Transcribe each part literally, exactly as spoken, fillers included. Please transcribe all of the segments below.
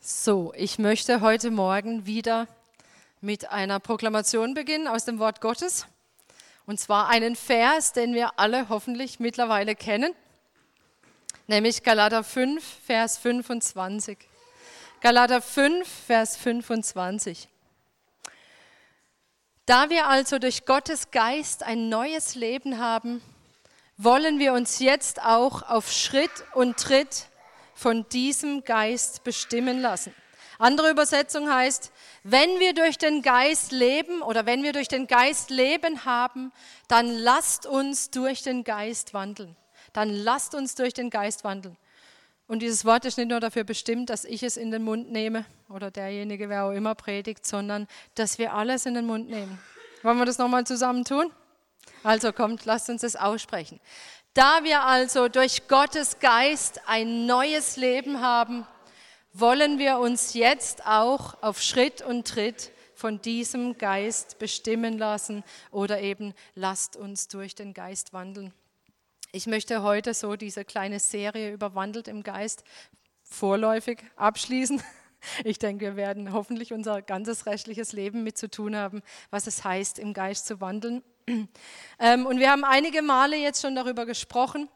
So, ich möchte heute Morgen wieder mit einer Proklamation beginnen aus dem Wort Gottes. Und zwar einen Vers, den wir alle hoffentlich mittlerweile kennen, nämlich Galater fünf, Vers fünfundzwanzig. Galater fünf, Vers fünfundzwanzig. Da wir also durch Gottes Geist ein neues Leben haben, wollen wir uns jetzt auch auf Schritt und Tritt von diesem Geist bestimmen lassen. Andere Übersetzung heißt, wenn wir durch den Geist leben oder wenn wir durch den Geist Leben haben, dann lasst uns durch den Geist wandeln. Dann lasst uns durch den Geist wandeln. Und dieses Wort ist nicht nur dafür bestimmt, dass ich es in den Mund nehme oder derjenige, wer auch immer predigt, sondern dass wir alles in den Mund nehmen. Wollen wir das nochmal zusammen tun? Also kommt, lasst uns das aussprechen. Da wir also durch Gottes Geist ein neues Leben haben, wollen wir uns jetzt auch auf Schritt und Tritt von diesem Geist bestimmen lassen oder eben lasst uns durch den Geist wandeln. Ich möchte heute so diese kleine Serie überwandelt im Geist vorläufig abschließen. Ich denke, wir werden hoffentlich unser ganzes restliches Leben mit zu tun haben, was es heißt, im Geist zu wandeln. Und wir haben einige Male jetzt schon darüber gesprochen,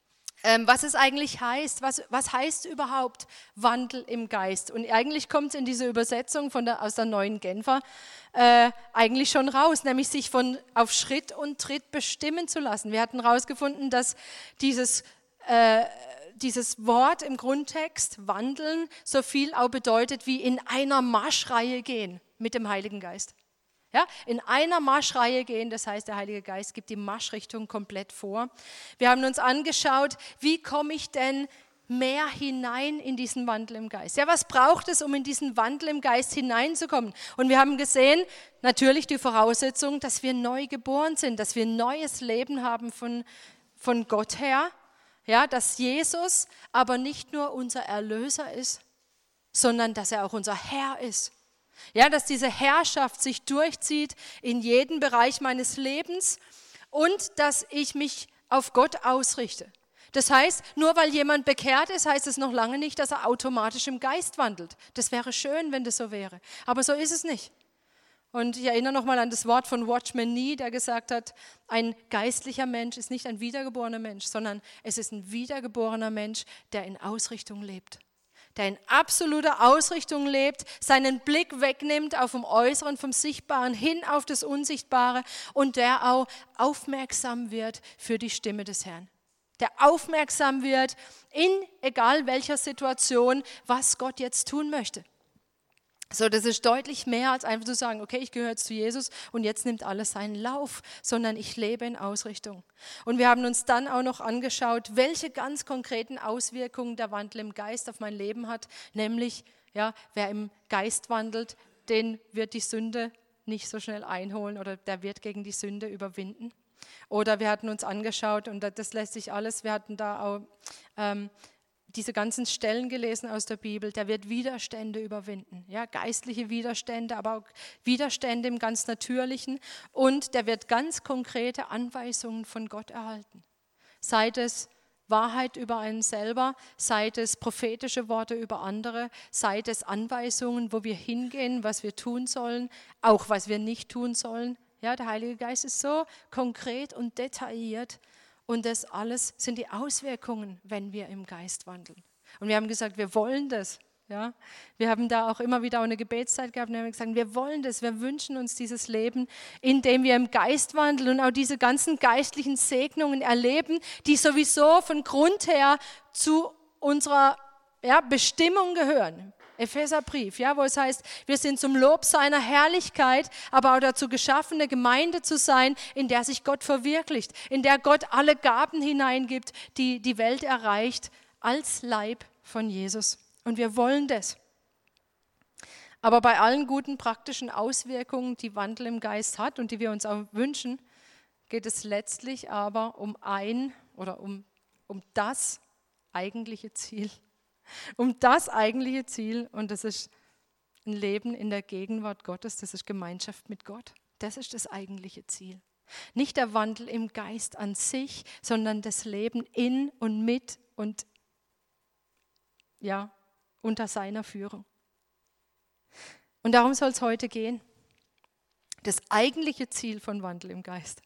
was es eigentlich heißt. Was, was heißt überhaupt Wandel im Geist? Und eigentlich kommt es in dieser Übersetzung von der, aus der Neuen Genfer äh, eigentlich schon raus, nämlich sich von auf Schritt und Tritt bestimmen zu lassen. Wir hatten herausgefunden, dass dieses äh, Dieses Wort im Grundtext, wandeln, so viel auch bedeutet wie in einer Marschreihe gehen mit dem Heiligen Geist. Ja, in einer Marschreihe gehen, das heißt, der Heilige Geist gibt die Marschrichtung komplett vor. Wir haben uns angeschaut, wie komme ich denn mehr hinein in diesen Wandel im Geist? Ja, was braucht es, um in diesen Wandel im Geist hineinzukommen? Und wir haben gesehen, natürlich die Voraussetzung, dass wir neu geboren sind, dass wir ein neues Leben haben von, von Gott her. Ja, dass Jesus aber nicht nur unser Erlöser ist, sondern dass er auch unser Herr ist. Ja, dass diese Herrschaft sich durchzieht in jeden Bereich meines Lebens und dass ich mich auf Gott ausrichte. Das heißt, nur weil jemand bekehrt ist, heißt es noch lange nicht, dass er automatisch im Geist wandelt. Das wäre schön, wenn das so wäre, aber so ist es nicht. Und ich erinnere nochmal an das Wort von Watchman Nee, der gesagt hat, ein geistlicher Mensch ist nicht ein wiedergeborener Mensch, sondern es ist ein wiedergeborener Mensch, der in Ausrichtung lebt. Der in absoluter Ausrichtung lebt, seinen Blick wegnimmt auf vom Äußeren, vom Sichtbaren hin auf das Unsichtbare und der auch aufmerksam wird für die Stimme des Herrn. Der aufmerksam wird in egal welcher Situation, was Gott jetzt tun möchte. So, das ist deutlich mehr als einfach zu sagen, okay, ich gehöre jetzt zu Jesus und jetzt nimmt alles seinen Lauf, sondern ich lebe in Ausrichtung. Und wir haben uns dann auch noch angeschaut, welche ganz konkreten Auswirkungen der Wandel im Geist auf mein Leben hat, nämlich, ja, wer im Geist wandelt, den wird die Sünde nicht so schnell einholen oder der wird gegen die Sünde überwinden. Oder wir hatten uns angeschaut, und das lässt sich alles, wir hatten da auch ähm, diese ganzen Stellen gelesen aus der Bibel, der wird Widerstände überwinden, ja, geistliche Widerstände, aber auch Widerstände im ganz Natürlichen und der wird ganz konkrete Anweisungen von Gott erhalten. Sei es Wahrheit über einen selber, sei es prophetische Worte über andere, sei es Anweisungen, wo wir hingehen, was wir tun sollen, auch was wir nicht tun sollen. Ja, der Heilige Geist ist so konkret und detailliert. Und das alles sind die Auswirkungen, wenn wir im Geist wandeln. Und wir haben gesagt, wir wollen das. Ja? Wir haben da auch immer wieder eine Gebetszeit gehabt und haben gesagt, wir wollen das, wir wünschen uns dieses Leben, in dem wir im Geist wandeln und auch diese ganzen geistlichen Segnungen erleben, die sowieso von Grund her zu unserer ja, Bestimmung gehören. Epheserbrief, ja, wo es heißt, wir sind zum Lob seiner Herrlichkeit, aber auch dazu geschaffen, eine Gemeinde zu sein, in der sich Gott verwirklicht, in der Gott alle Gaben hineingibt, die die Welt erreicht, als Leib von Jesus. Und wir wollen das. Aber bei allen guten praktischen Auswirkungen, die Wandel im Geist hat und die wir uns auch wünschen, geht es letztlich aber um ein oder um, um das eigentliche Ziel. Um das eigentliche Ziel und das ist ein Leben in der Gegenwart Gottes, das ist Gemeinschaft mit Gott. Das ist das eigentliche Ziel. Nicht der Wandel im Geist an sich, sondern das Leben in und mit und ja, unter seiner Führung. Und darum soll es heute gehen. Das eigentliche Ziel von Wandel im Geist.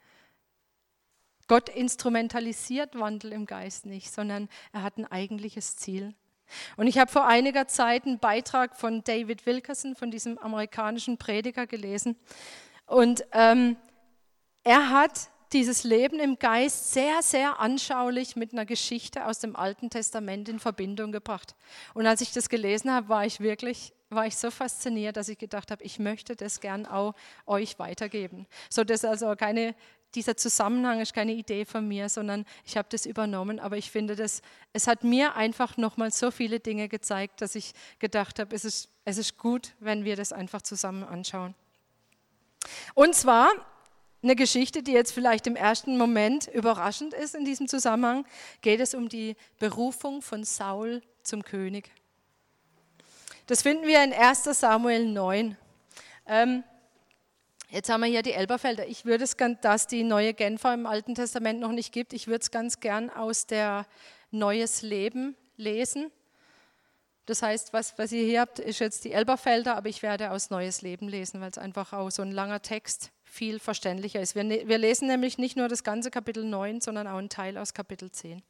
Gott instrumentalisiert Wandel im Geist nicht, sondern er hat ein eigentliches Ziel. Und ich habe vor einiger Zeit einen Beitrag von David Wilkerson, von diesem amerikanischen Prediger, gelesen. Und ähm, er hat dieses Leben im Geist sehr, sehr anschaulich mit einer Geschichte aus dem Alten Testament in Verbindung gebracht. Und als ich das gelesen habe, war ich wirklich, war ich so fasziniert, dass ich gedacht habe, ich möchte das gern auch euch weitergeben. So, das also keine, dieser Zusammenhang ist keine Idee von mir, sondern ich habe das übernommen. Aber ich finde, das, es hat mir einfach nochmal so viele Dinge gezeigt, dass ich gedacht habe, es ist, es ist gut, wenn wir das einfach zusammen anschauen. Und zwar eine Geschichte, die jetzt vielleicht im ersten Moment überraschend ist in diesem Zusammenhang, geht es um die Berufung von Saul zum König. Das finden wir in erster Samuel neun. Ähm, jetzt haben wir hier die Elberfelder. Ich würde es gern, dass die neue Genfer im Alten Testament noch nicht gibt, ich würde es ganz gern aus der Neues Leben lesen. Das heißt, was, was ihr hier habt, ist jetzt die Elberfelder, aber ich werde aus Neues Leben lesen, weil es einfach auch so ein langer Text viel verständlicher ist. Wir, wir lesen nämlich nicht nur das ganze Kapitel neun, sondern auch einen Teil aus Kapitel zehn.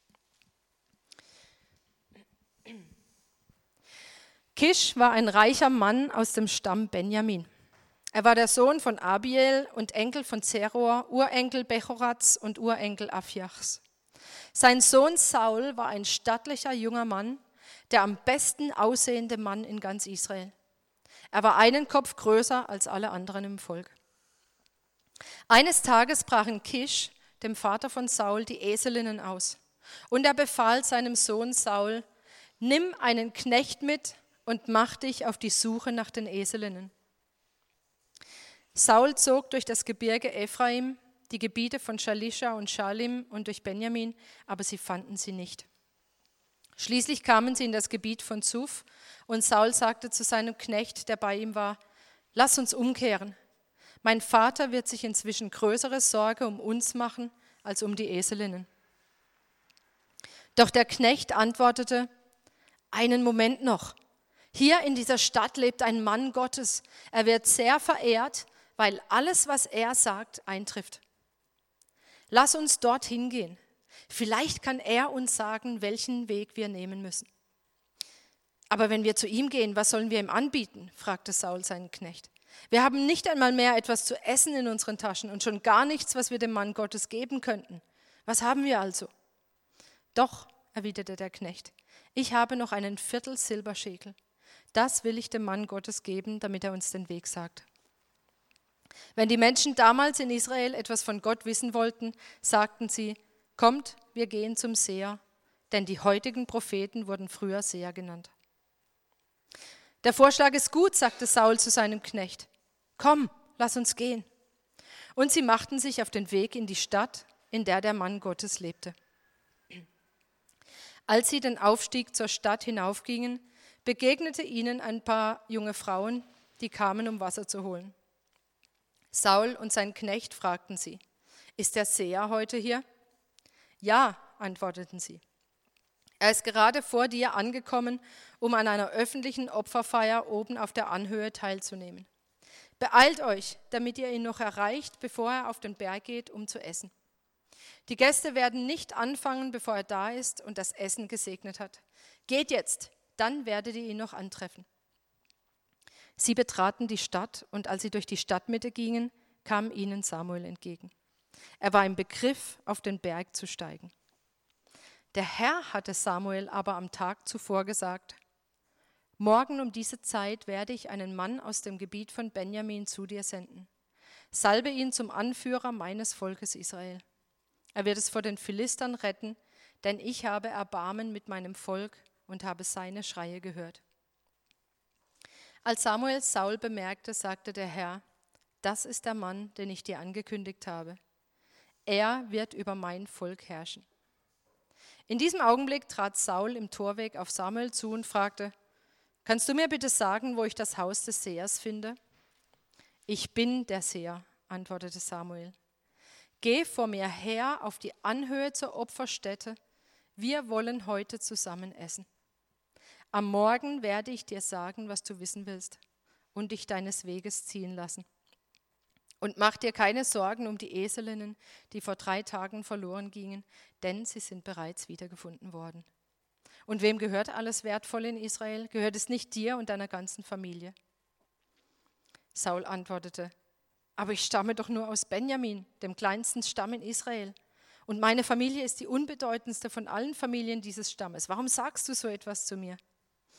Kisch war ein reicher Mann aus dem Stamm Benjamin. Er war der Sohn von Abiel und Enkel von Zeror, Urenkel Bechorats und Urenkel Aphiachs. Sein Sohn Saul war ein stattlicher junger Mann, der am besten aussehende Mann in ganz Israel. Er war einen Kopf größer als alle anderen im Volk. Eines Tages brachen Kisch, dem Vater von Saul, die Eselinnen aus. Und er befahl seinem Sohn Saul, nimm einen Knecht mit und mach dich auf die Suche nach den Eselinnen. Saul zog durch das Gebirge Ephraim, die Gebiete von Shalisha und Schalim und durch Benjamin, aber sie fanden sie nicht. Schließlich kamen sie in das Gebiet von Zuf und Saul sagte zu seinem Knecht, der bei ihm war, lass uns umkehren. Mein Vater wird sich inzwischen größere Sorge um uns machen, als um die Eselinnen. Doch der Knecht antwortete, einen Moment noch. Hier in dieser Stadt lebt ein Mann Gottes. Er wird sehr verehrt, weil alles, was er sagt, eintrifft. Lass uns dorthin gehen. Vielleicht kann er uns sagen, welchen Weg wir nehmen müssen. Aber wenn wir zu ihm gehen, was sollen wir ihm anbieten? Fragte Saul seinen Knecht. Wir haben nicht einmal mehr etwas zu essen in unseren Taschen und schon gar nichts, was wir dem Mann Gottes geben könnten. Was haben wir also? Doch, erwiderte der Knecht, ich habe noch einen Viertel Silberschekel. Das will ich dem Mann Gottes geben, damit er uns den Weg sagt. Wenn die Menschen damals in Israel etwas von Gott wissen wollten, sagten sie, kommt, wir gehen zum Seher, denn die heutigen Propheten wurden früher Seher genannt. Der Vorschlag ist gut, sagte Saul zu seinem Knecht. Komm, lass uns gehen. Und sie machten sich auf den Weg in die Stadt, in der der Mann Gottes lebte. Als sie den Aufstieg zur Stadt hinaufgingen, begegnete ihnen ein paar junge Frauen, die kamen, um Wasser zu holen. Saul und sein Knecht fragten sie, ist der Seher heute hier? Ja, antworteten sie. Er ist gerade vor dir angekommen, um an einer öffentlichen Opferfeier oben auf der Anhöhe teilzunehmen. Beeilt euch, damit ihr ihn noch erreicht, bevor er auf den Berg geht, um zu essen. Die Gäste werden nicht anfangen, bevor er da ist und das Essen gesegnet hat. Geht jetzt, dann werdet ihr ihn noch antreffen. Sie betraten die Stadt und als sie durch die Stadtmitte gingen, kam ihnen Samuel entgegen. Er war im Begriff, auf den Berg zu steigen. Der Herr hatte Samuel aber am Tag zuvor gesagt, morgen um diese Zeit werde ich einen Mann aus dem Gebiet von Benjamin zu dir senden. Salbe ihn zum Anführer meines Volkes Israel. Er wird es vor den Philistern retten, denn ich habe Erbarmen mit meinem Volk und habe seine Schreie gehört. Als Samuel Saul bemerkte, sagte der Herr, das ist der Mann, den ich dir angekündigt habe. Er wird über mein Volk herrschen. In diesem Augenblick trat Saul im Torweg auf Samuel zu und fragte, kannst du mir bitte sagen, wo ich das Haus des Sehers finde? Ich bin der Seher, antwortete Samuel. Geh vor mir her auf die Anhöhe zur Opferstätte, wir wollen heute zusammen essen. Am Morgen werde ich dir sagen, was du wissen willst und dich deines Weges ziehen lassen. Und mach dir keine Sorgen um die Eselinnen, die vor drei Tagen verloren gingen, denn sie sind bereits wiedergefunden worden. Und wem gehört alles Wertvolle in Israel? Gehört es nicht dir und deiner ganzen Familie? Saul antwortete, aber ich stamme doch nur aus Benjamin, dem kleinsten Stamm in Israel. Und meine Familie ist die unbedeutendste von allen Familien dieses Stammes. Warum sagst du so etwas zu mir?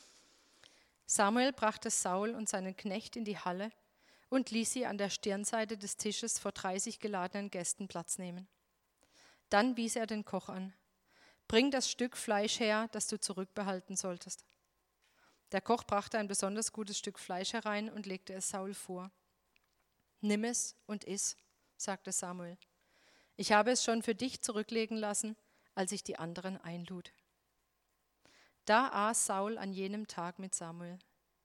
Samuel brachte Saul und seinen Knecht in die Halle und ließ sie an der Stirnseite des Tisches vor dreißig geladenen Gästen Platz nehmen. Dann wies er den Koch an. Bring das Stück Fleisch her, das du zurückbehalten solltest. Der Koch brachte ein besonders gutes Stück Fleisch herein und legte es Saul vor. Nimm es und iss, sagte Samuel. Ich habe es schon für dich zurücklegen lassen, als ich die anderen einlud. Da aß Saul an jenem Tag mit Samuel.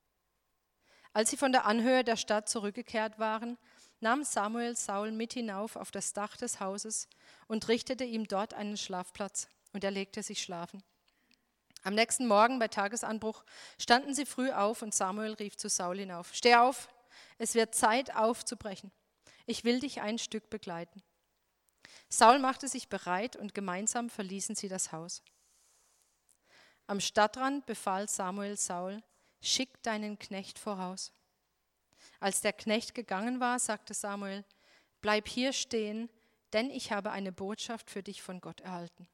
Als sie von der Anhöhe der Stadt zurückgekehrt waren, nahm Samuel Saul mit hinauf auf das Dach des Hauses und richtete ihm dort einen Schlafplatz, und er legte sich schlafen. Am nächsten Morgen bei Tagesanbruch standen sie früh auf und Samuel rief zu Saul hinauf: Steh auf, es wird Zeit aufzubrechen. Ich will dich ein Stück begleiten. Saul machte sich bereit und gemeinsam verließen sie das Haus. Am Stadtrand befahl Samuel Saul: Schick deinen Knecht voraus. Als der Knecht gegangen war, sagte Samuel: Bleib hier stehen, denn ich habe eine Botschaft für dich von Gott erhalten.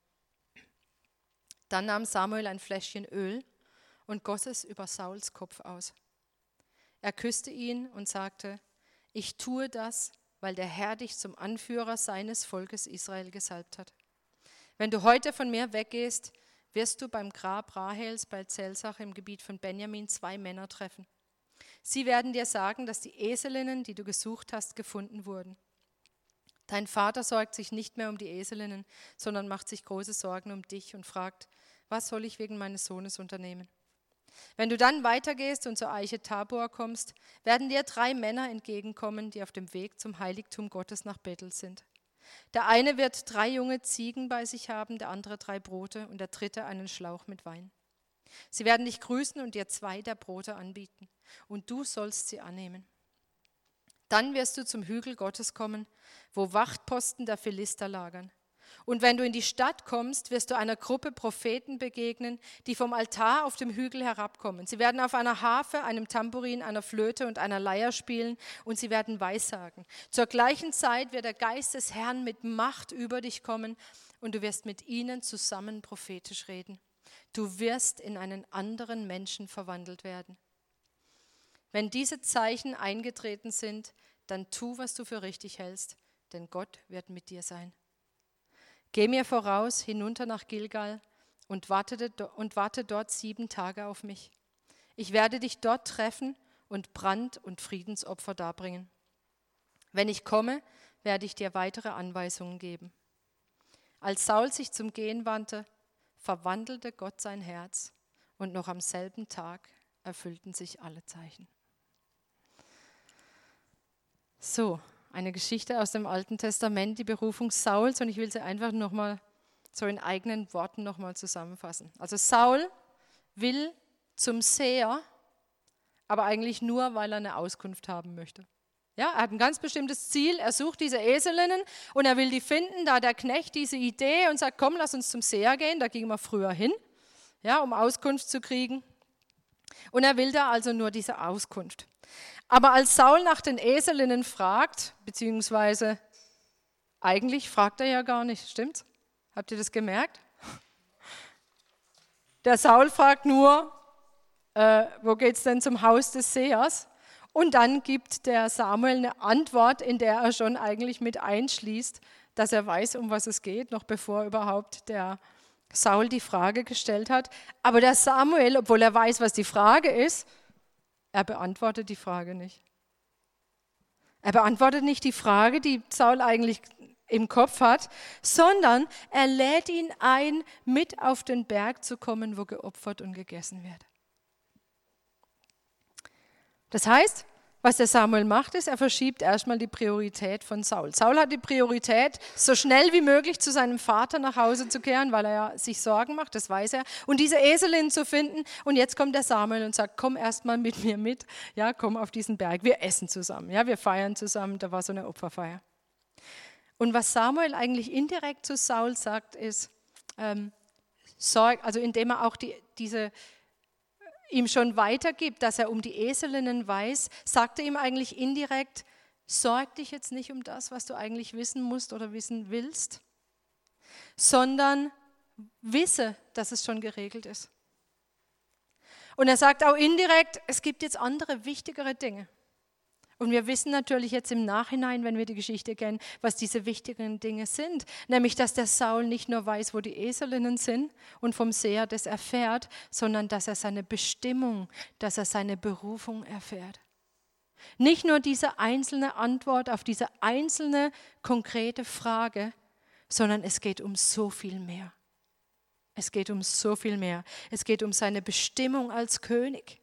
Dann nahm Samuel ein Fläschchen Öl und goss es über Sauls Kopf aus. Er küsste ihn und sagte: Ich tue das, weil der Herr dich zum Anführer seines Volkes Israel gesalbt hat. Wenn du heute von mir weggehst, wirst du beim Grab Rahels bei Zelsach im Gebiet von Benjamin zwei Männer treffen. Sie werden dir sagen, dass die Eselinnen, die du gesucht hast, gefunden wurden. Dein Vater sorgt sich nicht mehr um die Eselinnen, sondern macht sich große Sorgen um dich und fragt: Was soll ich wegen meines Sohnes unternehmen? Wenn du dann weitergehst und zur Eiche Tabor kommst, werden dir drei Männer entgegenkommen, die auf dem Weg zum Heiligtum Gottes nach Bethel sind. Der eine wird drei junge Ziegen bei sich haben, der andere drei Brote und der dritte einen Schlauch mit Wein. Sie werden dich grüßen und dir zwei der Brote anbieten, und du sollst sie annehmen. Dann wirst du zum Hügel Gottes kommen, wo Wachtposten der Philister lagern. Und wenn du in die Stadt kommst, wirst du einer Gruppe Propheten begegnen, die vom Altar auf dem Hügel herabkommen. Sie werden auf einer Harfe, einem Tambourin, einer Flöte und einer Leier spielen, und sie werden Weissagen. Zur gleichen Zeit wird der Geist des Herrn mit Macht über dich kommen, und du wirst mit ihnen zusammen prophetisch reden. Du wirst in einen anderen Menschen verwandelt werden. Wenn diese Zeichen eingetreten sind, dann tu, was du für richtig hältst, denn Gott wird mit dir sein. Geh mir voraus hinunter nach Gilgal und warte, und warte dort sieben Tage auf mich. Ich werde dich dort treffen und Brand- und Friedensopfer darbringen. Wenn ich komme, werde ich dir weitere Anweisungen geben. Als Saul sich zum Gehen wandte, verwandelte Gott sein Herz, und noch am selben Tag erfüllten sich alle Zeichen. So, eine Geschichte aus dem Alten Testament, die Berufung Sauls, und ich will sie einfach nochmal so in eigenen Worten nochmal zusammenfassen. Also Saul will zum Seher, aber eigentlich nur, weil er eine Auskunft haben möchte. Ja, er hat ein ganz bestimmtes Ziel, er sucht diese Eselinnen und er will die finden, da hat der Knecht diese Idee und sagt: Komm, lass uns zum Seher gehen, da gingen wir früher hin, ja, um Auskunft zu kriegen. Und er will da also nur diese Auskunft. Aber als Saul nach den Eselinnen fragt, beziehungsweise eigentlich fragt er ja gar nicht, stimmt's? Habt ihr das gemerkt? Der Saul fragt nur, äh, wo geht's denn zum Haus des Sehers? Und dann gibt der Samuel eine Antwort, in der er schon eigentlich mit einschließt, dass er weiß, um was es geht, noch bevor überhaupt der Saul die Frage gestellt hat. Aber der Samuel, obwohl er weiß, was die Frage ist, er beantwortet die Frage nicht. Er beantwortet nicht die Frage, die Saul eigentlich im Kopf hat, sondern er lädt ihn ein, mit auf den Berg zu kommen, wo geopfert und gegessen wird. Das heißt, was der Samuel macht, ist, er verschiebt erstmal die Priorität von Saul. Saul hat die Priorität, so schnell wie möglich zu seinem Vater nach Hause zu kehren, weil er ja sich Sorgen macht, das weiß er, und diese Eselin zu finden. Und jetzt kommt der Samuel und sagt, komm erstmal mit mir mit, ja, komm auf diesen Berg, wir essen zusammen, ja, wir feiern zusammen, da war so eine Opferfeier. Und was Samuel eigentlich indirekt zu Saul sagt, ist, ähm, sorg, also indem er auch die, diese ihm schon weitergibt, dass er um die Eselinnen weiß, sagt er ihm eigentlich indirekt, sorg dich jetzt nicht um das, was du eigentlich wissen musst oder wissen willst, sondern wisse, dass es schon geregelt ist. Und er sagt auch indirekt, es gibt jetzt andere, wichtigere Dinge. Und wir wissen natürlich jetzt im Nachhinein, wenn wir die Geschichte kennen, was diese wichtigen Dinge sind. Nämlich, dass der Saul nicht nur weiß, wo die Eselinnen sind und vom Seher das erfährt, sondern dass er seine Bestimmung, dass er seine Berufung erfährt. Nicht nur diese einzelne Antwort auf diese einzelne konkrete Frage, sondern es geht um so viel mehr. Es geht um so viel mehr. Es geht um seine Bestimmung als König.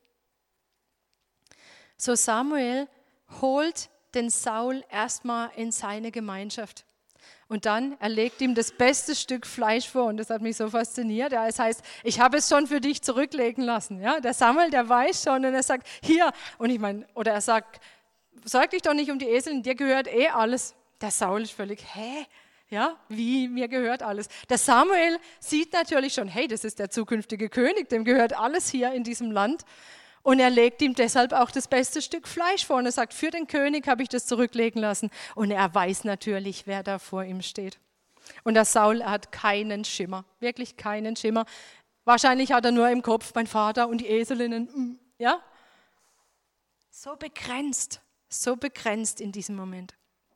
So Samuel holt den Saul erstmal in seine Gemeinschaft. Und dann, er legt ihm das beste Stück Fleisch vor und das hat mich so fasziniert. Ja, es heißt, ich habe es schon für dich zurücklegen lassen. Ja, der Samuel, der weiß schon und er sagt, hier. Und ich meine, oder er sagt, sorg dich doch nicht um die Esel, dir gehört eh alles. Der Saul ist völlig, hä? Ja, wie, mir gehört alles. Der Samuel sieht natürlich schon, hey, das ist der zukünftige König, dem gehört alles hier in diesem Land. Und er legt ihm deshalb auch das beste Stück Fleisch vor. Und er sagt, für den König habe ich das zurücklegen lassen. Und er weiß natürlich, wer da vor ihm steht. Und der Saul hat keinen Schimmer, wirklich keinen Schimmer. Wahrscheinlich hat er nur im Kopf, mein Vater und die Eselinnen. Ja? So begrenzt, so begrenzt in diesem Moment.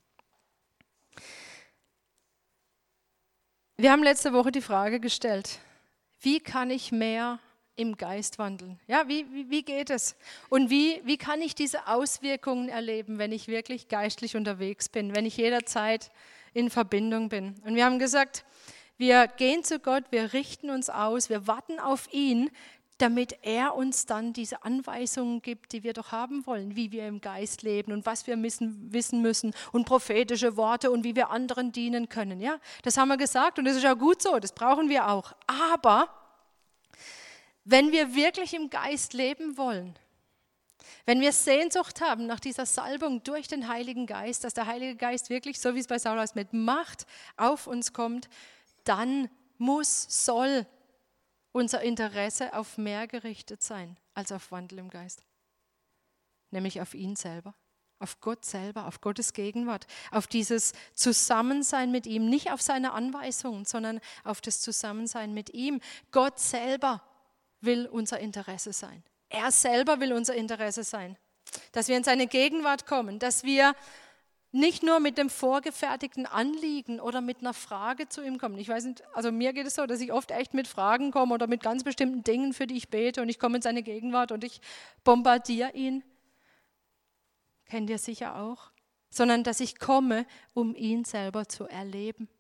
Wir haben letzte Woche die Frage gestellt, wie kann ich mehr im Geist wandeln? Ja, wie, wie, wie geht es? Und wie, wie kann ich diese Auswirkungen erleben, wenn ich wirklich geistlich unterwegs bin, wenn ich jederzeit in Verbindung bin? Und wir haben gesagt, wir gehen zu Gott, wir richten uns aus, wir warten auf ihn, damit er uns dann diese Anweisungen gibt, die wir doch haben wollen, wie wir im Geist leben und was wir müssen, wissen müssen und prophetische Worte und wie wir anderen dienen können. Ja, das haben wir gesagt und das ist auch gut so, das brauchen wir auch. Aber wenn wir wirklich im Geist leben wollen, wenn wir Sehnsucht haben nach dieser Salbung durch den Heiligen Geist, dass der Heilige Geist wirklich, so wie es bei Saul heißt, mit Macht auf uns kommt, dann muss, soll unser Interesse auf mehr gerichtet sein als auf Wandel im Geist. Nämlich auf ihn selber, auf Gott selber, auf Gottes Gegenwart, auf dieses Zusammensein mit ihm, nicht auf seine Anweisungen, sondern auf das Zusammensein mit ihm. Gott selber will unser Interesse sein. Er selber will unser Interesse sein. Dass wir in seine Gegenwart kommen, dass wir nicht nur mit dem vorgefertigten Anliegen oder mit einer Frage zu ihm kommen. Ich weiß nicht, also mir geht es so, dass ich oft echt mit Fragen komme oder mit ganz bestimmten Dingen, für die ich bete und ich komme in seine Gegenwart und ich bombardiere ihn. Kennt ihr sicher auch. Sondern dass ich komme, um ihn selber zu erleben.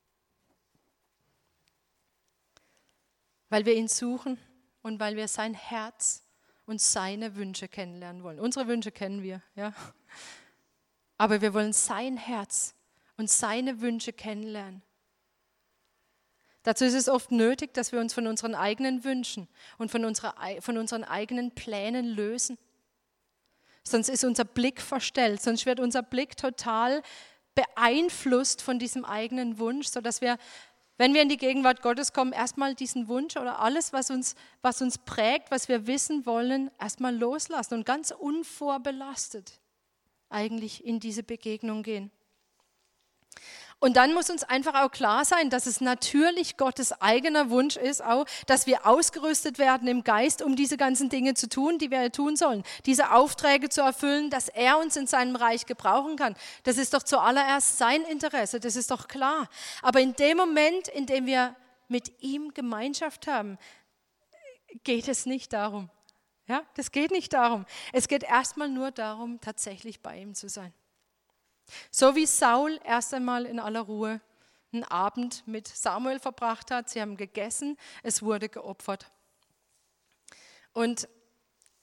Weil wir ihn suchen. Und weil wir sein Herz und seine Wünsche kennenlernen wollen. Unsere Wünsche kennen wir, ja. Aber wir wollen sein Herz und seine Wünsche kennenlernen. Dazu ist es oft nötig, dass wir uns von unseren eigenen Wünschen und von, unserer, von unseren eigenen Plänen lösen. Sonst ist unser Blick verstellt, sonst wird unser Blick total beeinflusst von diesem eigenen Wunsch, sodass wir, wenn wir in die Gegenwart Gottes kommen, erstmal diesen Wunsch oder alles, was uns, was uns prägt, was wir wissen wollen, erstmal loslassen und ganz unvorbelastet eigentlich in diese Begegnung gehen. Und dann muss uns einfach auch klar sein, dass es natürlich Gottes eigener Wunsch ist, auch, dass wir ausgerüstet werden im Geist, um diese ganzen Dinge zu tun, die wir tun sollen. Diese Aufträge zu erfüllen, dass er uns in seinem Reich gebrauchen kann. Das ist doch zuallererst sein Interesse, das ist doch klar. Aber in dem Moment, in dem wir mit ihm Gemeinschaft haben, geht es nicht darum. Ja, das geht nicht darum. Es geht erstmal nur darum, tatsächlich bei ihm zu sein. So wie Saul erst einmal in aller Ruhe einen Abend mit Samuel verbracht hat. Sie haben gegessen, es wurde geopfert. Und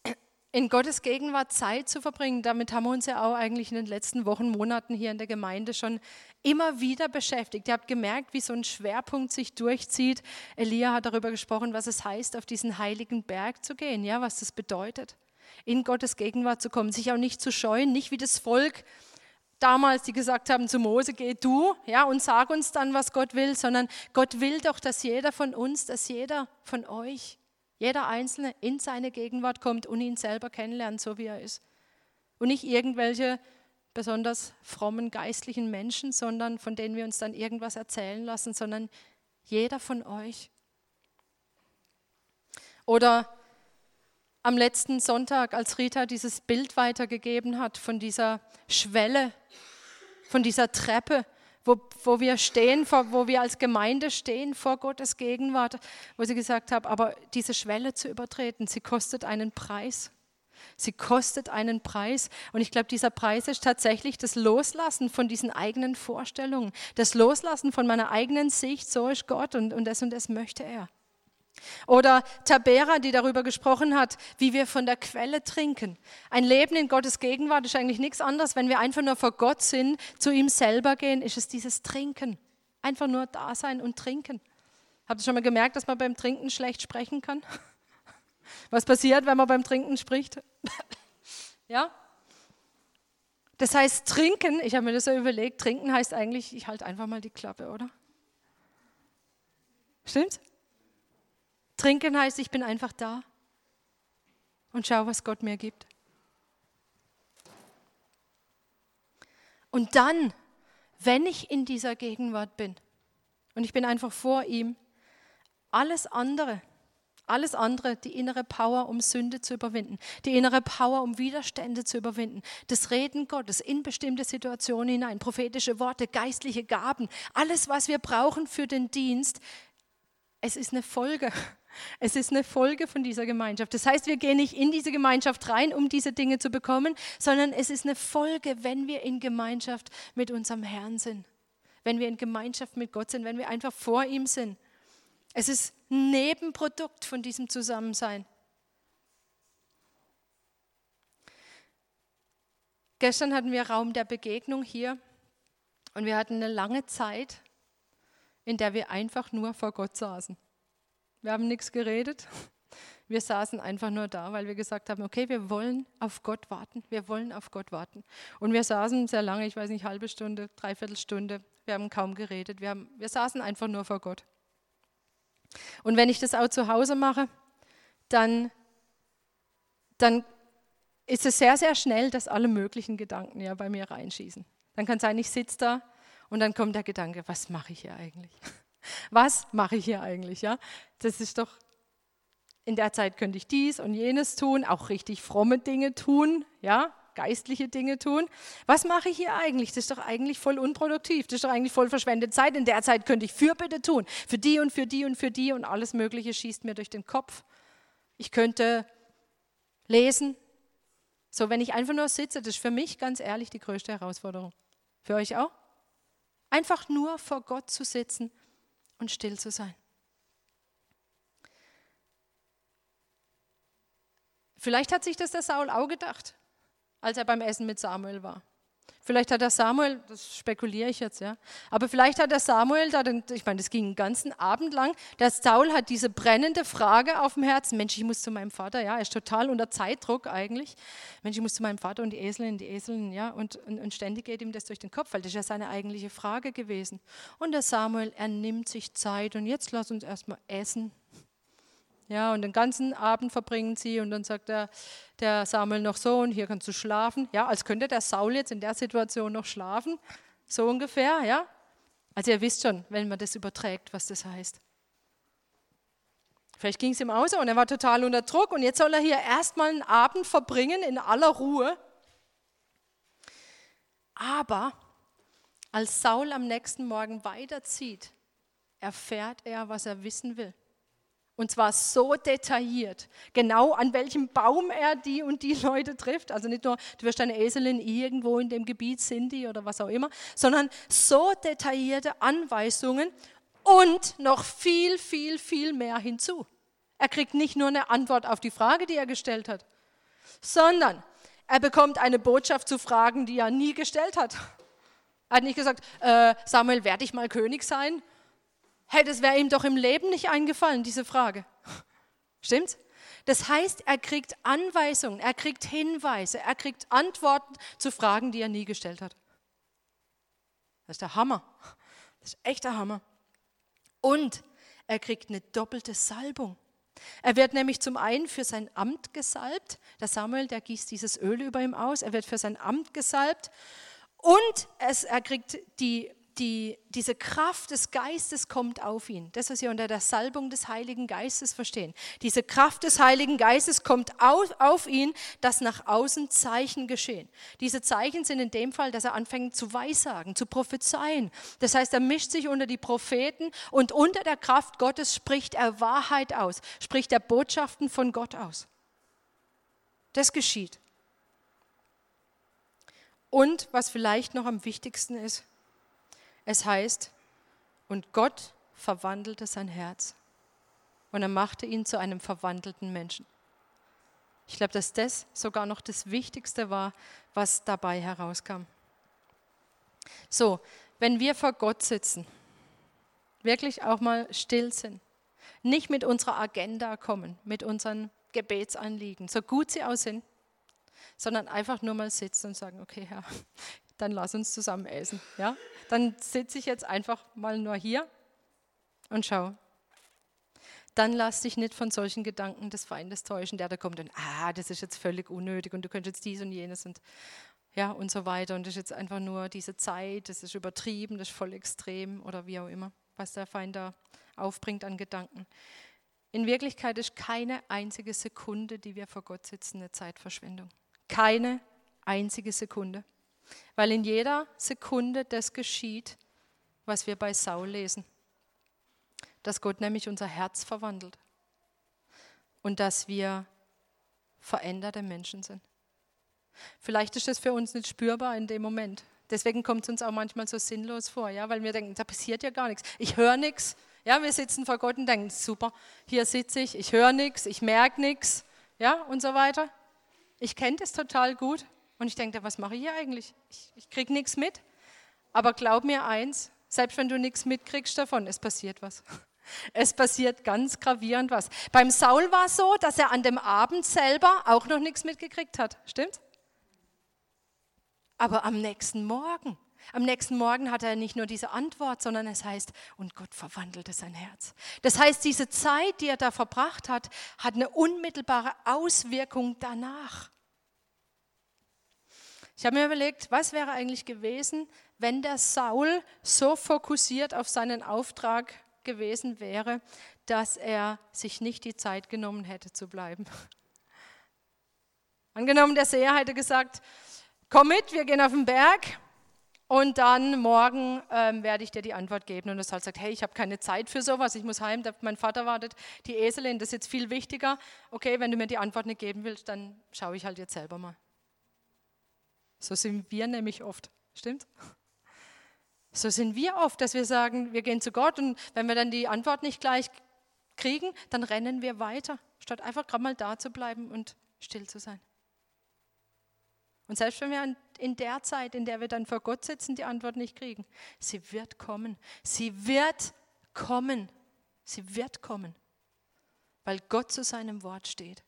in Gottes Gegenwart Zeit zu verbringen, damit haben wir uns ja auch eigentlich in den letzten Wochen, Monaten hier in der Gemeinde schon immer wieder beschäftigt. Ihr habt gemerkt, wie so ein Schwerpunkt sich durchzieht. Elia hat darüber gesprochen, was es heißt, auf diesen heiligen Berg zu gehen, ja, was das bedeutet, in Gottes Gegenwart zu kommen, sich auch nicht zu scheuen, nicht wie das Volk damals, die gesagt haben zu Mose, geh du, ja, und sag uns dann, was Gott will, sondern Gott will doch, dass jeder von uns, dass jeder von euch, jeder Einzelne in seine Gegenwart kommt und ihn selber kennenlernt, so wie er ist. Und nicht irgendwelche besonders frommen geistlichen Menschen, sondern von denen wir uns dann irgendwas erzählen lassen, sondern jeder von euch. Oder am letzten Sonntag, als Rita dieses Bild weitergegeben hat von dieser Schwelle, von dieser Treppe, Wo, wo wir stehen, wo wir als Gemeinde stehen vor Gottes Gegenwart, wo sie gesagt hat, aber diese Schwelle zu übertreten, sie kostet einen Preis. Sie kostet einen Preis. Und ich glaube, dieser Preis ist tatsächlich das Loslassen von diesen eigenen Vorstellungen, das Loslassen von meiner eigenen Sicht, so ist Gott und, und das und das möchte er. Oder Tabera, die darüber gesprochen hat, wie wir von der Quelle trinken. Ein Leben in Gottes Gegenwart ist eigentlich nichts anderes. Wenn wir einfach nur vor Gott sind, zu ihm selber gehen, ist es dieses Trinken. Einfach nur da sein und trinken. Habt ihr schon mal gemerkt, dass man beim Trinken schlecht sprechen kann? Was passiert, wenn man beim Trinken spricht? Ja? Das heißt, trinken, ich habe mir das so überlegt, trinken heißt eigentlich, ich halte einfach mal die Klappe, oder? Stimmt's? Trinken heißt, ich bin einfach da und schau, was Gott mir gibt. Und dann, wenn ich in dieser Gegenwart bin und ich bin einfach vor ihm, alles andere, alles andere, die innere Power, um Sünde zu überwinden, die innere Power, um Widerstände zu überwinden, das Reden Gottes in bestimmte Situationen hinein, prophetische Worte, geistliche Gaben, alles, was wir brauchen für den Dienst, es ist eine Folge. Es ist eine Folge von dieser Gemeinschaft. Das heißt, wir gehen nicht in diese Gemeinschaft rein, um diese Dinge zu bekommen, sondern es ist eine Folge, wenn wir in Gemeinschaft mit unserem Herrn sind, wenn wir in Gemeinschaft mit Gott sind, wenn wir einfach vor ihm sind. Es ist ein Nebenprodukt von diesem Zusammensein. Gestern hatten wir Raum der Begegnung hier und wir hatten eine lange Zeit, in der wir einfach nur vor Gott saßen. Wir haben nichts geredet, wir saßen einfach nur da, weil wir gesagt haben, okay, wir wollen auf Gott warten, wir wollen auf Gott warten. Und wir saßen sehr lange, ich weiß nicht, halbe Stunde, dreiviertel Stunde, wir haben kaum geredet, wir, haben, wir saßen einfach nur vor Gott. Und wenn ich das auch zu Hause mache, dann, dann ist es sehr, sehr schnell, dass alle möglichen Gedanken ja bei mir reinschießen. Dann kann es sein, ich sitze da und dann kommt der Gedanke, was mache ich hier eigentlich? Was mache ich hier eigentlich? Ja? Das ist doch, in der Zeit könnte ich dies und jenes tun, auch richtig fromme Dinge tun, ja, geistliche Dinge tun. Was mache ich hier eigentlich? Das ist doch eigentlich voll unproduktiv, das ist doch eigentlich voll verschwendete Zeit. In der Zeit könnte ich Fürbitte tun, für die und für die und für die und alles Mögliche schießt mir durch den Kopf. Ich könnte lesen. So, wenn ich einfach nur sitze, das ist für mich ganz ehrlich die größte Herausforderung. Für euch auch? Einfach nur vor Gott zu sitzen und still zu sein. Vielleicht hat sich das der Saul auch gedacht, als er beim Essen mit Samuel war. Vielleicht hat der Samuel, das spekuliere ich jetzt, ja, aber vielleicht hat der Samuel, da den, ich meine, das ging einen ganzen Abend lang, der Saul hat diese brennende Frage auf dem Herzen, Mensch, ich muss zu meinem Vater, ja, er ist total unter Zeitdruck eigentlich, Mensch, ich muss zu meinem Vater und die Eselin, die Eselin, ja, und, und, und ständig geht ihm das durch den Kopf, weil das ist ja seine eigentliche Frage gewesen. Und der Samuel, er nimmt sich Zeit und jetzt lass uns erstmal essen. Ja, und den ganzen Abend verbringen sie und dann sagt der, der Samuel noch so, und hier kannst du schlafen. Ja, als könnte der Saul jetzt in der Situation noch schlafen, so ungefähr, ja. Also ihr wisst schon, wenn man das überträgt, was das heißt. Vielleicht ging es ihm auch so und er war total unter Druck und jetzt soll er hier erstmal einen Abend verbringen in aller Ruhe. Aber als Saul am nächsten Morgen weiterzieht, erfährt er, was er wissen will. Und zwar so detailliert, genau an welchem Baum er die und die Leute trifft. Also nicht nur, du wirst eine Eselin irgendwo in dem Gebiet, Cindy oder was auch immer, sondern so detaillierte Anweisungen und noch viel, viel, viel mehr hinzu. Er kriegt nicht nur eine Antwort auf die Frage, die er gestellt hat, sondern er bekommt eine Botschaft zu Fragen, die er nie gestellt hat. Er hat nicht gesagt, äh, Samuel, werde ich mal König sein? Hey, das wäre ihm doch im Leben nicht eingefallen, diese Frage. Stimmt's? Das heißt, er kriegt Anweisungen, er kriegt Hinweise, er kriegt Antworten zu Fragen, die er nie gestellt hat. Das ist der Hammer. Das ist echt der Hammer. Und er kriegt eine doppelte Salbung. Er wird nämlich zum einen für sein Amt gesalbt. Der Samuel, der gießt dieses Öl über ihm aus. Er wird für sein Amt gesalbt. Und es, er kriegt die, die, diese Kraft des Geistes kommt auf ihn. Das, was wir unter der Salbung des Heiligen Geistes verstehen. Diese Kraft des Heiligen Geistes kommt auf, auf ihn, dass nach außen Zeichen geschehen. Diese Zeichen sind in dem Fall, dass er anfängt zu weissagen, zu prophezeien. Das heißt, er mischt sich unter die Propheten und unter der Kraft Gottes spricht er Wahrheit aus, spricht er Botschaften von Gott aus. Das geschieht. Und was vielleicht noch am wichtigsten ist, es heißt, und Gott verwandelte sein Herz und er machte ihn zu einem verwandelten Menschen. Ich glaube, dass das sogar noch das Wichtigste war, was dabei herauskam. So, wenn wir vor Gott sitzen, wirklich auch mal still sind, nicht mit unserer Agenda kommen, mit unseren Gebetsanliegen, so gut sie auch sind, sondern einfach nur mal sitzen und sagen, okay Herr, dann lass uns zusammen essen. Ja? Dann sitze ich jetzt einfach mal nur hier und schau. Dann lass dich nicht von solchen Gedanken des Feindes täuschen, der da kommt und ah, das ist jetzt völlig unnötig und du könntest jetzt dies und jenes und ja und so weiter und das ist jetzt einfach nur diese Zeit, das ist übertrieben, das ist voll extrem oder wie auch immer, was der Feind da aufbringt an Gedanken. In Wirklichkeit ist keine einzige Sekunde, die wir vor Gott sitzen, eine Zeitverschwendung. Keine einzige Sekunde. Weil in jeder Sekunde das geschieht, was wir bei Saul lesen. Dass Gott nämlich unser Herz verwandelt. Und dass wir veränderte Menschen sind. Vielleicht ist das für uns nicht spürbar in dem Moment. Deswegen kommt es uns auch manchmal so sinnlos vor, ja, weil wir denken, da passiert ja gar nichts. Ich höre nichts. Ja, wir sitzen vor Gott und denken, super, hier sitze ich, ich höre nichts, ich merke nichts, ja, und so weiter. Ich kenne das total gut und ich denke, was mache ich hier eigentlich? Ich, ich kriege nichts mit. Aber glaub mir eins, selbst wenn du nichts mitkriegst davon, es passiert was. Es passiert ganz gravierend was. Beim Saul war es so, dass er an dem Abend selber auch noch nichts mitgekriegt hat. Stimmt? Aber am nächsten Morgen, am nächsten Morgen hat er nicht nur diese Antwort, sondern es heißt, und Gott verwandelte sein Herz. Das heißt, diese Zeit, die er da verbracht hat, hat eine unmittelbare Auswirkung danach. Ich habe mir überlegt, was wäre eigentlich gewesen, wenn der Saul so fokussiert auf seinen Auftrag gewesen wäre, dass er sich nicht die Zeit genommen hätte zu bleiben. Angenommen, der Seher hätte gesagt, komm mit, wir gehen auf den Berg und dann morgen ähm, werde ich dir die Antwort geben. Und der Saul sagt, hey, ich habe keine Zeit für sowas, ich muss heim, mein Vater wartet, die Eselin, das ist jetzt viel wichtiger. Okay, wenn du mir die Antwort nicht geben willst, dann schaue ich halt jetzt selber mal. So sind wir nämlich oft, stimmt? So sind wir oft, dass wir sagen, wir gehen zu Gott und wenn wir dann die Antwort nicht gleich kriegen, dann rennen wir weiter, statt einfach gerade mal da zu bleiben und still zu sein. Und selbst wenn wir in der Zeit, in der wir dann vor Gott sitzen, die Antwort nicht kriegen, sie wird kommen. Sie wird kommen. Sie wird kommen, weil Gott zu seinem Wort steht.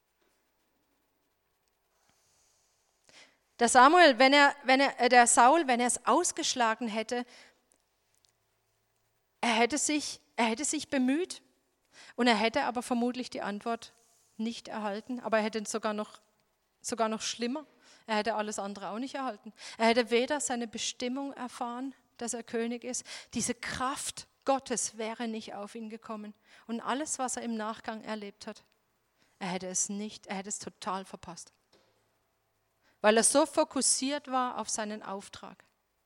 Der Samuel, wenn er, wenn er, der Saul, wenn er es ausgeschlagen hätte, er hätte sich, er hätte sich bemüht und er hätte aber vermutlich die Antwort nicht erhalten, aber er hätte es sogar noch, sogar noch schlimmer. Er hätte alles andere auch nicht erhalten. Er hätte weder seine Bestimmung erfahren, dass er König ist, diese Kraft Gottes wäre nicht auf ihn gekommen. Und alles, was er im Nachgang erlebt hat, er hätte es nicht, er hätte es total verpasst. Weil er so fokussiert war auf seinen Auftrag.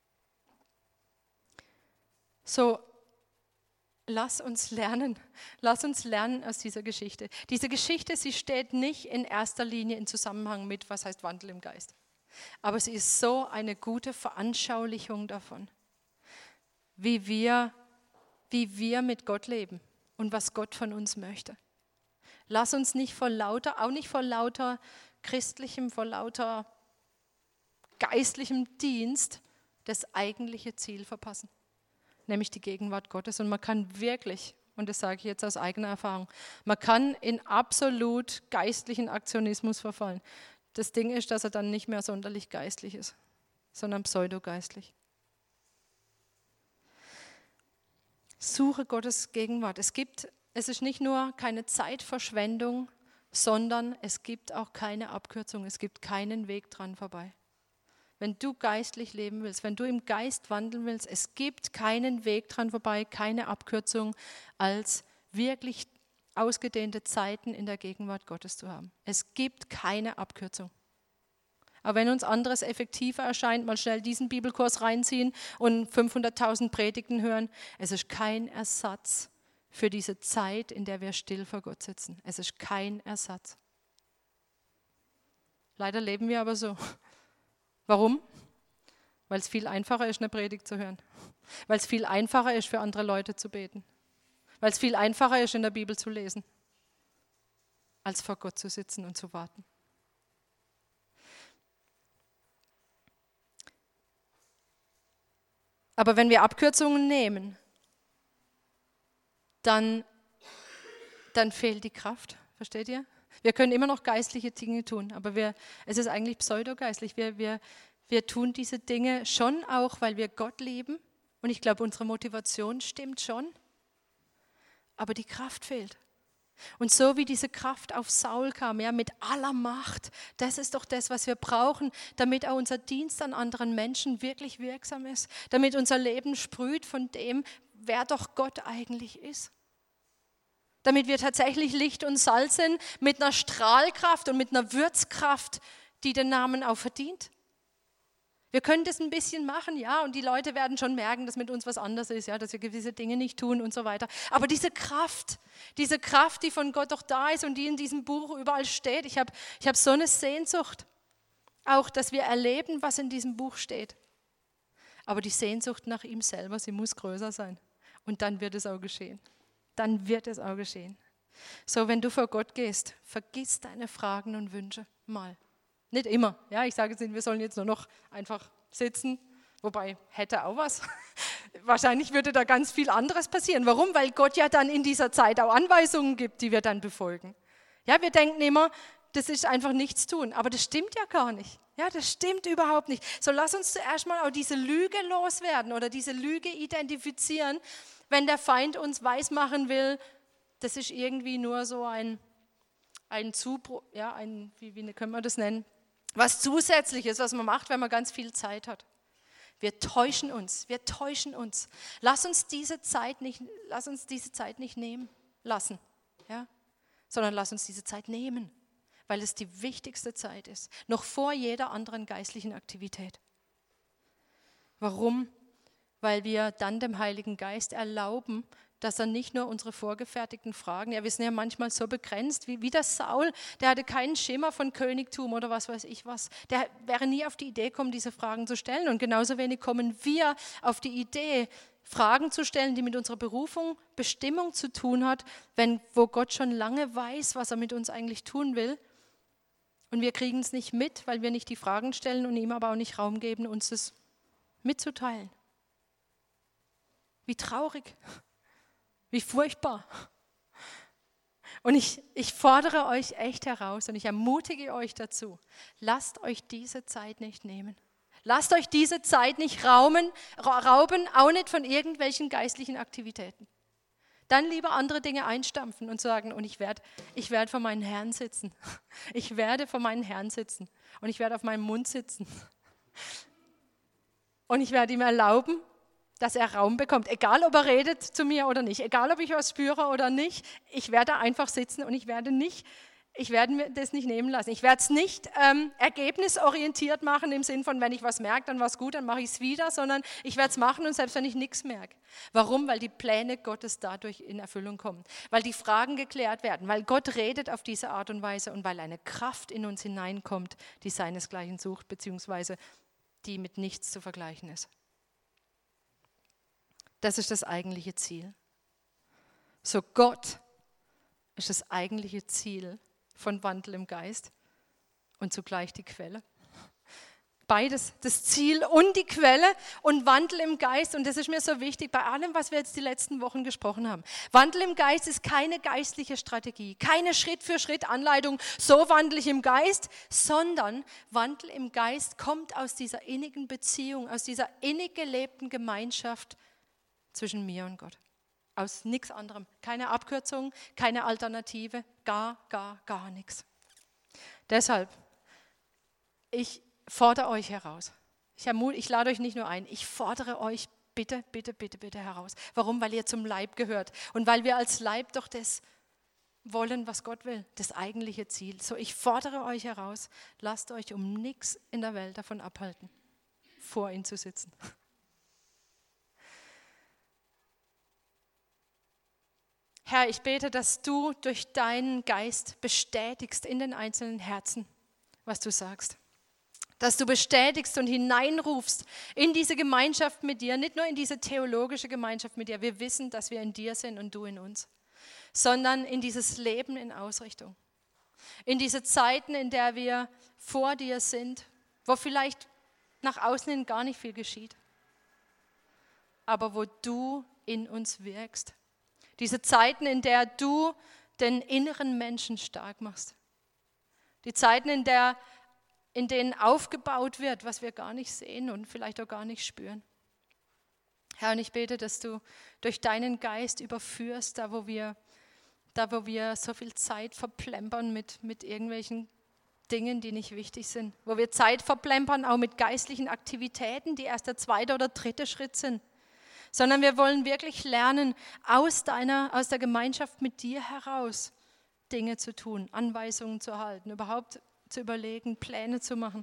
So, lass uns lernen, lass uns lernen aus dieser Geschichte. Diese Geschichte, sie steht nicht in erster Linie in Zusammenhang mit, was heißt Wandel im Geist. Aber sie ist so eine gute Veranschaulichung davon, wie wir, wie wir mit Gott leben und was Gott von uns möchte. Lass uns nicht vor lauter, auch nicht vor lauter Christlichem, vor lauter geistlichem Dienst das eigentliche Ziel verpassen, nämlich die Gegenwart Gottes. Und man kann wirklich, und das sage ich jetzt aus eigener Erfahrung, man kann in absolut geistlichen Aktionismus verfallen. Das Ding ist, dass er dann nicht mehr sonderlich geistlich ist, sondern pseudogeistlich. Suche Gottes Gegenwart. Es gibt, es ist nicht nur keine Zeitverschwendung, sondern es gibt auch keine Abkürzung. Es gibt keinen Weg dran vorbei. Wenn du geistlich leben willst, wenn du im Geist wandeln willst, es gibt keinen Weg dran vorbei, keine Abkürzung, als wirklich ausgedehnte Zeiten in der Gegenwart Gottes zu haben. Es gibt keine Abkürzung. Aber wenn uns anderes effektiver erscheint, mal schnell diesen Bibelkurs reinziehen und fünfhunderttausend Predigten hören, es ist kein Ersatz für diese Zeit, in der wir still vor Gott sitzen. Es ist kein Ersatz. Leider leben wir aber so. Warum? Weil es viel einfacher ist, eine Predigt zu hören. Weil es viel einfacher ist, für andere Leute zu beten. Weil es viel einfacher ist, in der Bibel zu lesen, als vor Gott zu sitzen und zu warten. Aber wenn wir Abkürzungen nehmen, dann, dann fehlt die Kraft. Versteht ihr? Wir können immer noch geistliche Dinge tun, aber wir, es ist eigentlich pseudogeistlich. Wir, wir, wir tun diese Dinge schon auch, weil wir Gott lieben. Und ich glaube, unsere Motivation stimmt schon. Aber die Kraft fehlt. Und so wie diese Kraft auf Saul kam, ja, mit aller Macht, das ist doch das, was wir brauchen, damit auch unser Dienst an anderen Menschen wirklich wirksam ist, damit unser Leben sprüht von dem, wer doch Gott eigentlich ist. Damit wir tatsächlich Licht und Salz sind, mit einer Strahlkraft und mit einer Würzkraft, die den Namen auch verdient. Wir können das ein bisschen machen, ja, und die Leute werden schon merken, dass mit uns was anderes ist, ja, dass wir gewisse Dinge nicht tun und so weiter. Aber diese Kraft, diese Kraft, die von Gott doch da ist und die in diesem Buch überall steht, ich habe ich hab so eine Sehnsucht, auch, dass wir erleben, was in diesem Buch steht. Aber die Sehnsucht nach ihm selber, sie muss größer sein. Und dann wird es auch geschehen. Dann wird es auch geschehen. So, wenn du vor Gott gehst, vergiss deine Fragen und Wünsche mal. Nicht immer. Ja, ich sage jetzt nicht, wir sollen jetzt nur noch einfach sitzen. Wobei, hätte auch was. Wahrscheinlich würde da ganz viel anderes passieren. Warum? Weil Gott ja dann in dieser Zeit auch Anweisungen gibt, die wir dann befolgen. Ja, wir denken immer, das ist einfach nichts tun. Aber das stimmt ja gar nicht. Ja, das stimmt überhaupt nicht. So, lass uns zuerst mal auch diese Lüge loswerden oder diese Lüge identifizieren, wenn der Feind uns weismachen will, das ist irgendwie nur so ein, ein Zubruch, ja, ein, wie, wie können wir das nennen? Was Zusätzliches, was man macht, wenn man ganz viel Zeit hat. Wir täuschen uns, wir täuschen uns. Lass uns diese Zeit nicht, lass uns diese Zeit nicht nehmen lassen, ja? Sondern lass uns diese Zeit nehmen, weil es die wichtigste Zeit ist, noch vor jeder anderen geistlichen Aktivität. Warum? Weil wir dann dem Heiligen Geist erlauben, dass er nicht nur unsere vorgefertigten Fragen, ja, wir sind ja manchmal so begrenzt, wie, wie der Saul, der hatte keinen Schimmer von Königtum oder was weiß ich was, der wäre nie auf die Idee gekommen, diese Fragen zu stellen. Und genauso wenig kommen wir auf die Idee, Fragen zu stellen, die mit unserer Berufung, Bestimmung zu tun hat, wenn, wo Gott schon lange weiß, was er mit uns eigentlich tun will. Und wir kriegen es nicht mit, weil wir nicht die Fragen stellen und ihm aber auch nicht Raum geben, uns das mitzuteilen. Wie traurig, wie furchtbar. Und ich, ich fordere euch echt heraus und ich ermutige euch dazu, lasst euch diese Zeit nicht nehmen. Lasst euch diese Zeit nicht rauben, rauben, auch nicht von irgendwelchen geistlichen Aktivitäten. Dann lieber andere Dinge einstampfen und sagen, und ich werde ich werd vor meinen Herrn sitzen. Ich werde vor meinen Herrn sitzen und ich werde auf meinem Mund sitzen. Und ich werde ihm erlauben, dass er Raum bekommt, egal ob er redet zu mir oder nicht, egal ob ich was spüre oder nicht, ich werde einfach sitzen und ich werde nicht, ich werde mir das nicht nehmen lassen. Ich werde es nicht ähm, ergebnisorientiert machen im Sinn von, wenn ich was merke, dann war es gut, dann mache ich es wieder, sondern ich werde es machen und selbst wenn ich nichts merke. Warum? Weil die Pläne Gottes dadurch in Erfüllung kommen, weil die Fragen geklärt werden, weil Gott redet auf diese Art und Weise und weil eine Kraft in uns hineinkommt, die seinesgleichen sucht, beziehungsweise die mit nichts zu vergleichen ist. Das ist das eigentliche Ziel. So, Gott ist das eigentliche Ziel von Wandel im Geist. und zugleich die Quelle. Beides, das Ziel und die Quelle und Wandel im Geist. Und das ist mir so wichtig bei allem, was wir jetzt die letzten Wochen gesprochen haben. Wandel im Geist ist keine geistliche Strategie, keine Schritt-für-Schritt-Anleitung, so wandle ich im Geist, sondern Wandel im Geist kommt aus dieser innigen Beziehung, aus dieser innig gelebten Gemeinschaft zwischen mir und Gott. Aus nichts anderem. Keine Abkürzung, keine Alternative, gar, gar, gar nichts. Deshalb, ich fordere euch heraus. Ich, ermut, ich lade euch nicht nur ein, ich fordere euch bitte, bitte, bitte, bitte heraus. Warum? Weil ihr zum Leib gehört und weil wir als Leib doch das wollen, was Gott will, das eigentliche Ziel. So, ich fordere euch heraus, lasst euch um nichts in der Welt davon abhalten, vor ihn zu sitzen. Herr, ich bete, dass du durch deinen Geist bestätigst in den einzelnen Herzen, was du sagst. Dass du bestätigst und hineinrufst in diese Gemeinschaft mit dir, nicht nur in diese theologische Gemeinschaft mit dir, wir wissen, dass wir in dir sind und du in uns, sondern in dieses Leben in Ausrichtung. In diese Zeiten, in der wir vor dir sind, wo vielleicht nach außen hin gar nicht viel geschieht, aber wo du in uns wirkst. Diese Zeiten, in der du den inneren Menschen stark machst. Die Zeiten, in der in denen aufgebaut wird, was wir gar nicht sehen und vielleicht auch gar nicht spüren. Herr, und ich bete, dass du durch deinen Geist überführst, da wo wir, da wo wir so viel Zeit verplempern mit, mit irgendwelchen Dingen, die nicht wichtig sind. Wo wir Zeit verplempern, auch mit geistlichen Aktivitäten, die erst der zweite oder dritte Schritt sind. Sondern wir wollen wirklich lernen, aus deiner, aus der Gemeinschaft mit dir heraus Dinge zu tun, Anweisungen zu erhalten, überhaupt zu überlegen, Pläne zu machen.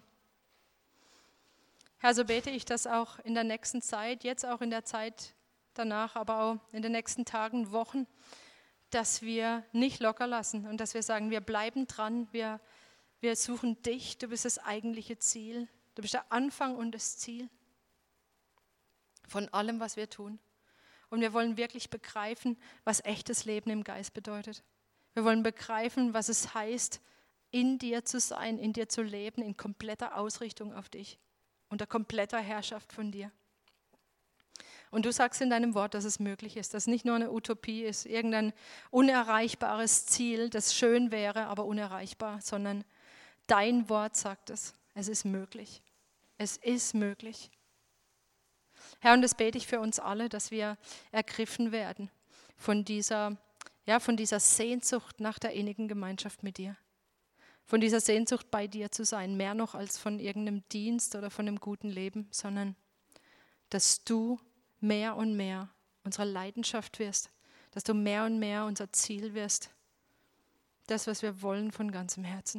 Herr, so bete ich, dass auch in der nächsten Zeit, jetzt auch in der Zeit danach, aber auch in den nächsten Tagen, Wochen, dass wir nicht locker lassen und dass wir sagen, wir bleiben dran, wir, wir suchen dich, du bist das eigentliche Ziel, du bist der Anfang und das Ziel von allem, was wir tun. Und wir wollen wirklich begreifen, was echtes Leben im Geist bedeutet. Wir wollen begreifen, was es heißt, in dir zu sein, in dir zu leben, in kompletter Ausrichtung auf dich, unter kompletter Herrschaft von dir. Und du sagst in deinem Wort, dass es möglich ist, dass es nicht nur eine Utopie ist, irgendein unerreichbares Ziel, das schön wäre, aber unerreichbar, sondern dein Wort sagt es, es ist möglich. Es ist möglich. Herr, und das bete ich für uns alle, dass wir ergriffen werden von dieser, ja, von dieser Sehnsucht nach der innigen Gemeinschaft mit dir. Von dieser Sehnsucht bei dir zu sein, mehr noch als von irgendeinem Dienst oder von einem guten Leben, sondern dass du mehr und mehr unsere Leidenschaft wirst, dass du mehr und mehr unser Ziel wirst, das, was wir wollen von ganzem Herzen.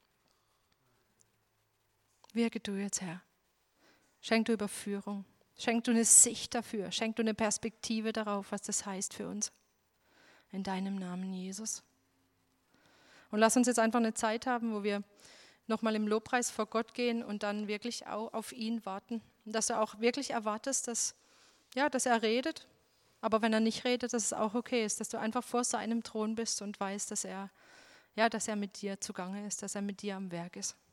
Wirke du jetzt, Herr. Schenk du Überführung, schenk du eine Sicht dafür, schenk du eine Perspektive darauf, was das heißt für uns. In deinem Namen, Jesus. Und lass uns jetzt einfach eine Zeit haben, wo wir nochmal im Lobpreis vor Gott gehen und dann wirklich auch auf ihn warten. Und dass du auch wirklich erwartest, dass, ja, dass er redet, aber wenn er nicht redet, dass es auch okay ist, dass du einfach vor seinem Thron bist und weißt, dass er, ja, dass er mit dir zugange ist, dass er mit dir am Werk ist.